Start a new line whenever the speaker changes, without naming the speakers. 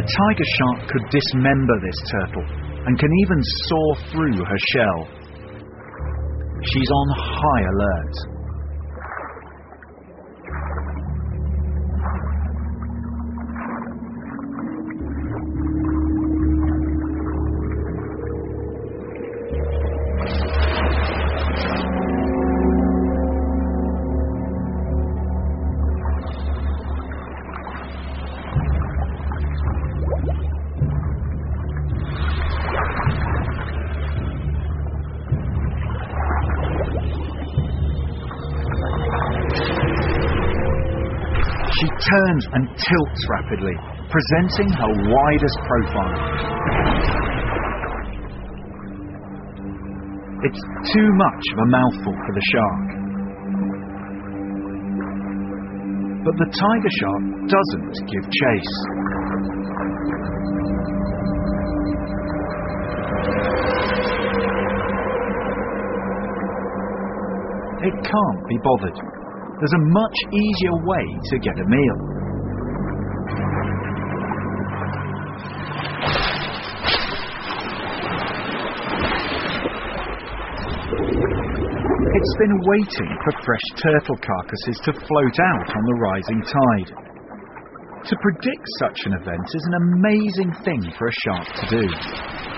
tiger shark could dismember this turtle and can even saw through her shell. She's on high alert. She turns and tilts rapidly, presenting her widest profile. It's too much of a mouthful for the shark. But the tiger shark doesn't give chase. It can't be bothered. There's a much easier way to get a meal. It's been waiting for fresh turtle carcasses to float out on the rising tide. To predict such an event is an amazing thing for a shark to do.